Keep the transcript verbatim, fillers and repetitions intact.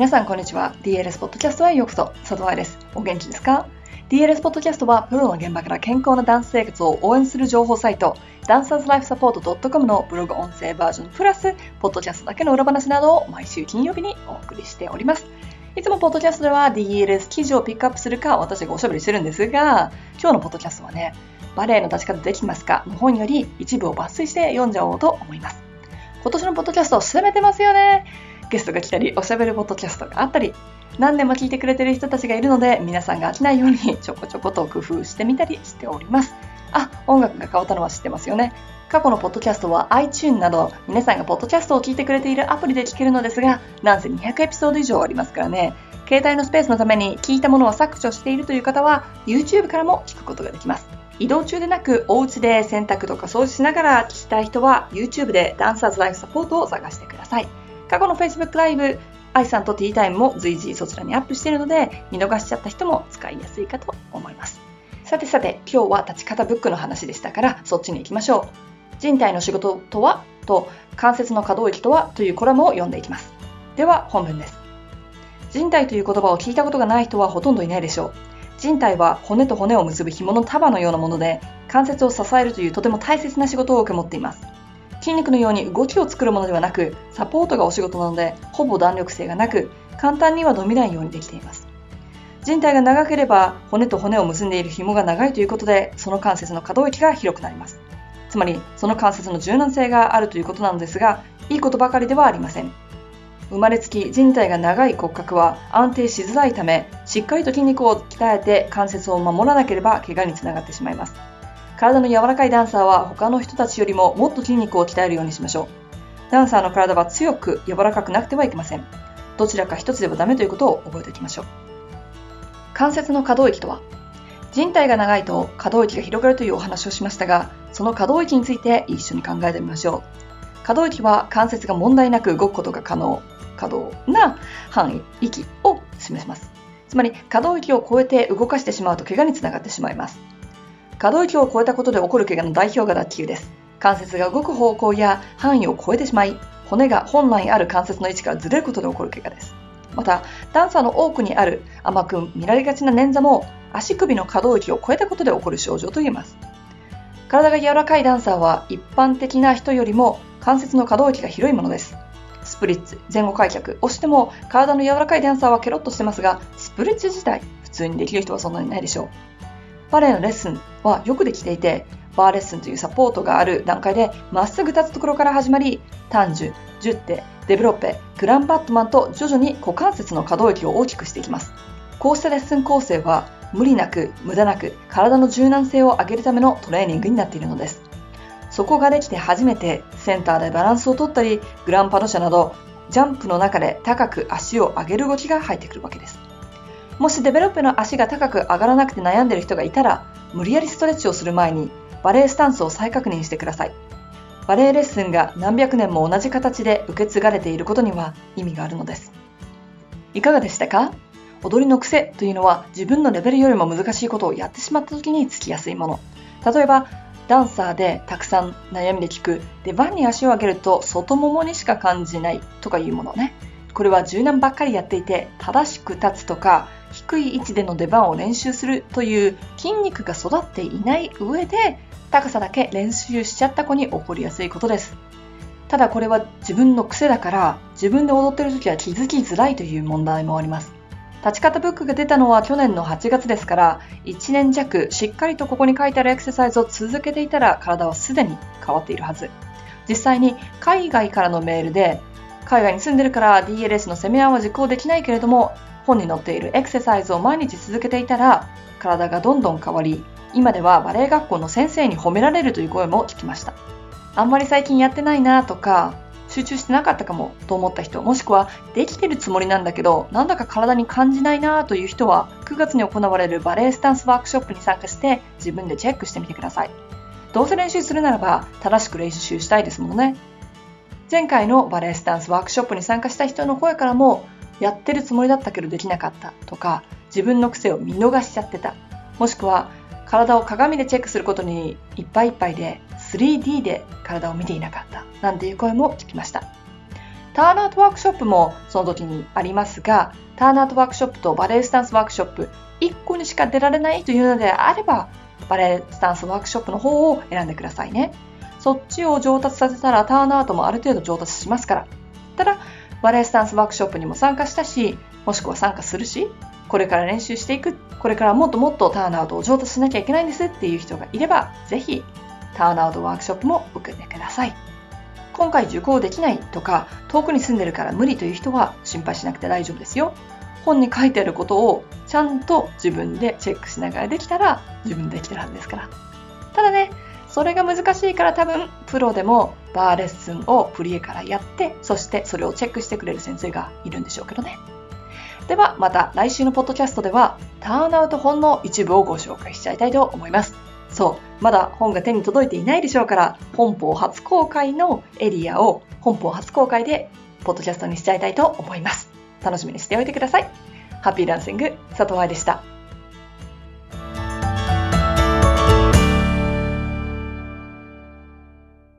皆さんこんにちは。 ディーエルエス ポッドキャストへようこそ。佐藤愛です。お元気ですか？ ディーエルエス ポッドキャストはプロの現場から健康なダンス生活を応援する情報サイト、ダンサーズライフサポート .com のブログ音声バージョンプラスポッドキャストだけの裏話などを毎週金曜日にお送りしております。いつもポッドキャストでは ディーエルエス 記事をピックアップするか私がおしゃべりしてるんですが、今日のポッドキャストはね、バレエの立ち方できますかの本より一部を抜粋して読んじゃおうと思います。今年のポッドキャストを攻めてますよね。ゲストが来たり、おしゃべりポッドキャストがあったり、何年も聞いてくれてる人たちがいるので、皆さんが飽きないようにちょこちょこと工夫してみたりしております。あ、音楽が変わったのは知ってますよね。過去のポッドキャストは iTunes など皆さんがポッドキャストを聞いてくれているアプリで聞けるのですが、なんせにひゃくエピソード以上ありますからね。携帯のスペースのために聞いたものは削除しているという方は YouTube からも聞くことができます。移動中でなくお家で洗濯とか掃除しながら聞きたい人は YouTube でダンサーズライフサポートを探してください。過去の Facebook ライブ、愛さんとティータイムも随時そちらにアップしているので、見逃しちゃった人も使いやすいかと思います。さてさて、今日は立ち方ブックの話でしたから、そっちに行きましょう。人体の仕事とはと関節の可動域とはというコラムを読んでいきます。では本文です。人体という言葉を聞いたことがない人はほとんどいないでしょう。人体は骨と骨を結ぶ紐の束のようなもので、関節を支えるというとても大切な仕事を受け持っています。筋肉のように動きを作るものではなく、サポートがお仕事なので、ほぼ弾力性がなく、簡単には伸びないようにできています。人体が長ければ、骨と骨を結んでいる紐が長いということで、その関節の可動域が広くなります。つまり、その関節の柔軟性があるということなのですが、いいことばかりではありません。生まれつき人体が長い骨格は安定しづらいため、しっかりと筋肉を鍛えて関節を守らなければ怪我につながってしまいます。体の柔らかいダンサーは他の人たちよりももっと筋肉を鍛えるようにしましょう。ダンサーの体は強く柔らかくなくてはいけません。どちらか一つではダメということを覚えておきましょう。関節の可動域とは、人体が長いと可動域が広がるというお話をしましたが、その可動域について一緒に考えてみましょう。可動域は関節が問題なく動くことが可能、可動な範囲、域を示します。つまり可動域を超えて動かしてしまうと怪我につながってしまいます。可動域を超えたことで起こる怪我の代表が脱臼です。関節が動く方向や範囲を超えてしまい、骨が本来ある関節の位置からずれることで起こる怪我です。また、ダンサーの多くにある甘く見られがちな捻挫も足首の可動域を超えたことで起こる症状と言えます。体が柔らかいダンサーは一般的な人よりも関節の可動域が広いものです。スプリッツ、前後開脚をしても体の柔らかいダンサーはケロッとしてますが、スプリッツ自体普通にできる人はそんなにないでしょう。バレエのレッスンはよくできていて、バーレッスンというサポートがある段階でまっすぐ立つところから始まり、単樹、ジュッテ、デベロッペ、グランバットマンと徐々に股関節の可動域を大きくしていきます。こうしたレッスン構成は無理なく無駄なく体の柔軟性を上げるためのトレーニングになっているのです。そこができて初めてセンターでバランスを取ったり、グランパドシャなどジャンプの中で高く足を上げる動きが入ってくるわけです。もしデベロッペの足が高く上がらなくて悩んでいる人がいたら、無理やりストレッチをする前にバレエスタンスを再確認してください。バレエレッスンが何百年も同じ形で受け継がれていることには意味があるのです。いかがでしたか？踊りの癖というのは自分のレベルよりも難しいことをやってしまった時につきやすいもの。例えば、ダンサーでたくさん悩みで聞く出番に足を上げると外ももにしか感じないとかいうものね。これは柔軟ばっかりやっていて、正しく立つとか低い位置での出番を練習するという筋肉が育っていない上で高さだけ練習しちゃった子に起こりやすいことです。ただこれは自分の癖だから自分で踊っている時は気づきづらいという問題もあります。立ち方ブックが出たのは去年のはちがつですから、いちねん弱しっかりとここに書いてあるエクササイズを続けていたら体はすでに変わっているはず。実際に海外からのメールで、海外に住んでるから ディーエルエス のセミナーは実行できないけれども、本に載っているエクササイズを毎日続けていたら体がどんどん変わり、今ではバレエ学校の先生に褒められるという声も聞きました。あんまり最近やってないなとか、集中してなかったかもと思った人、もしくはできてるつもりなんだけどなんだか体に感じないなという人は、くがつに行われるバレエスタンスワークショップに参加して自分でチェックしてみてください。どうせ練習するならば正しく練習したいですものね。前回のバレエスタンスワークショップに参加した人の声からも、やってるつもりだったけどできなかったとか、自分の癖を見逃しちゃってた、もしくは体を鏡でチェックすることにいっぱいいっぱいで スリーディー で体を見ていなかったなんていう声も聞きました。 ターンアウトワークショップもその時にありますが、ターンアウトワークショップとバレエスタンスワークショップいっこにしか出られないというのであれば、バレエスタンスワークショップの方を選んでくださいね。そっちを上達させたらターンアウトもある程度上達しますから。ただ、バレエスタンスワークショップにも参加したし、もしくは参加するし、これから練習していく、これからもっともっとターンアウトを上達しなきゃいけないんですっていう人がいれば、ぜひターンアウトワークショップも受けてください。今回受講できないとか、遠くに住んでるから無理という人は心配しなくて大丈夫ですよ。本に書いてあることをちゃんと自分でチェックしながらできたら自分でできてるはずですから。ただね、それが難しいから多分プロでもバーレッスンをプリエからやって、そしてそれをチェックしてくれる先生がいるんでしょうけどね。ではまた来週のポッドキャストではターンアウト本の一部をご紹介しちゃいたいと思います。そう、まだ本が手に届いていないでしょうから、本邦初公開のエリアを本邦初公開でポッドキャストにしちゃいたいと思います。楽しみにしておいてください。ハッピーダンシング、佐藤愛でした。